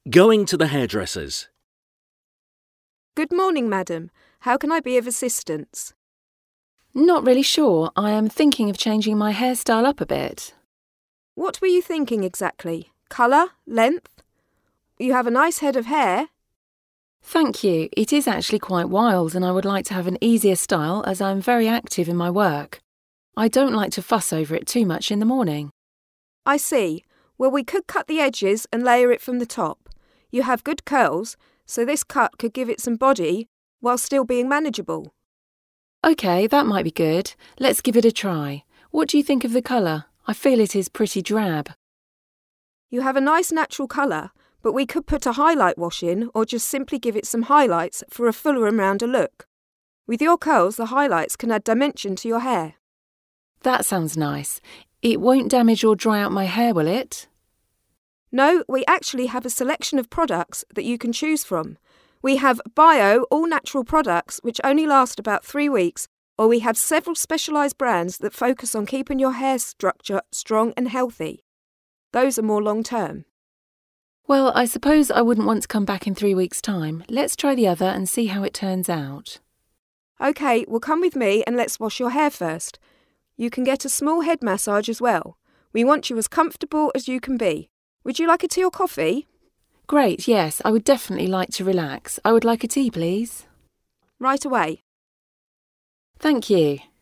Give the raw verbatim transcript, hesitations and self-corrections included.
Going to the hairdresser's. Good morning, madam. How can I be of assistance? Not really sure. I am thinking of changing my hairstyle up a bit. What were you thinking exactly? Colour? Length? You have a nice head of hair. Thank you. It is actually quite wild and I would like to have an easier style as I am very active in my work. I don't like to fuss over it too much in the morning. I see. Well, we could cut the edges and layer it from the top. You have good curls, so this cut could give it some body while still being manageable. OK, that might be good. Let's give it a try. What do you think of the colour? I feel it is pretty drab. You have a nice natural colour, but we could put a highlight wash in or just simply give it some highlights for a fuller and rounder look. With your curls, the highlights can add dimension to your hair. That sounds nice. It won't damage or dry out my hair, will it? No, we actually have a selection of products that you can choose from. We have bio, all-natural products which only last about three weeks, or we have several specialised brands that focus on keeping your hair structure strong and healthy. Those are more long-term. Well, I suppose I wouldn't want to come back in three weeks' time. Let's try the other and see how it turns out. OK, well come with me and let's wash your hair first. You can get a small head massage as well. We want you as comfortable as you can be. Would you like a tea or coffee? Great, yes, I would definitely like to relax. I would like a tea, please. Right away. Thank you.